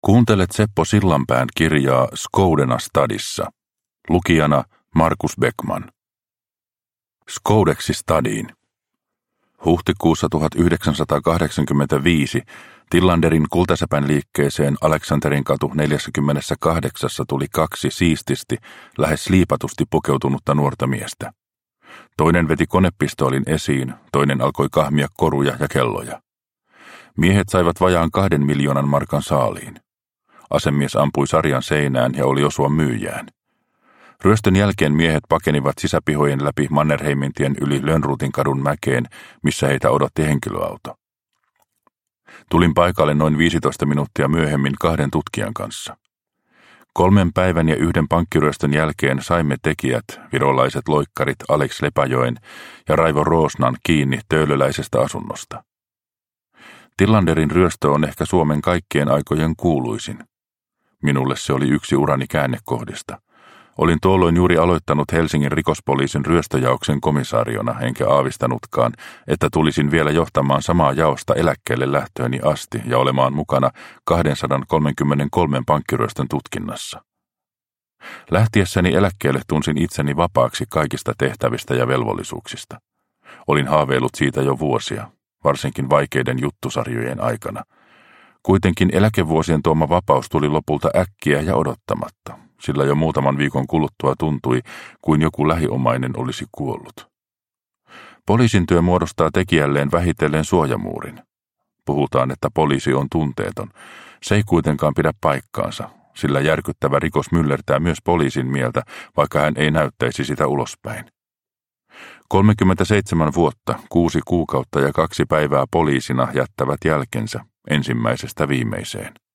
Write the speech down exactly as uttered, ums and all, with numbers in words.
Kuuntelet Seppo Sillanpään kirjaa Skoudena stadissa. Lukijana Markus Beckman. Skoudeksi stadiin. Huhtikuussa tuhatyhdeksänsataakahdeksankymmentäviisi Tillanderin kultasepän liikkeeseen Aleksanterin katu neljässäkymmenessäkahdeksassa tuli kaksi siististi, lähes liipatusti pukeutunutta nuorta miestä. Toinen veti konepistoolin esiin, toinen alkoi kahmia koruja ja kelloja. Miehet saivat vajaan kahden miljoonan markan saaliin. Asemies ampui sarjan seinään ja oli osua myyjään. Ryöstön jälkeen miehet pakenivat sisäpihojen läpi Mannerheimintien yli Lönnrutin kadun mäkeen, missä heitä odotti henkilöauto. Tulin paikalle noin viisitoista minuuttia myöhemmin kahden tutkijan kanssa. Kolmen päivän ja yhden pankkiryöstön jälkeen saimme tekijät, virolaiset loikkarit Alex Lepajoen ja Raivo Roosnan kiinni töölöläisestä asunnosta. Tillanderin ryöstö on ehkä Suomen kaikkien aikojen kuuluisin. Minulle se oli yksi urani käännekohdista. Olin tuolloin juuri aloittanut Helsingin rikospoliisin ryöstöjaoksen komisariona, enkä aavistanutkaan, että tulisin vielä johtamaan samaa jaosta eläkkeelle lähtööni asti ja olemaan mukana kaksisataakolmekymmentäkolme pankkiryöstön tutkinnassa. Lähtiessäni eläkkeelle tunsin itseni vapaaksi kaikista tehtävistä ja velvollisuuksista. Olin haaveillut siitä jo vuosia, varsinkin vaikeiden juttusarjojen aikana. Kuitenkin eläkevuosien tuoma vapaus tuli lopulta äkkiä ja odottamatta, sillä jo muutaman viikon kuluttua tuntui, kuin joku lähiomainen olisi kuollut. Poliisin työ muodostaa tekijälleen vähitellen suojamuurin. Puhutaan, että poliisi on tunteeton. Se ei kuitenkaan pidä paikkaansa, sillä järkyttävä rikos myllertää myös poliisin mieltä, vaikka hän ei näyttäisi sitä ulospäin. kolmekymmentäseitsemän vuotta, kuusi kuukautta ja kaksi päivää poliisina jättävät jälkensä ensimmäisestä viimeiseen.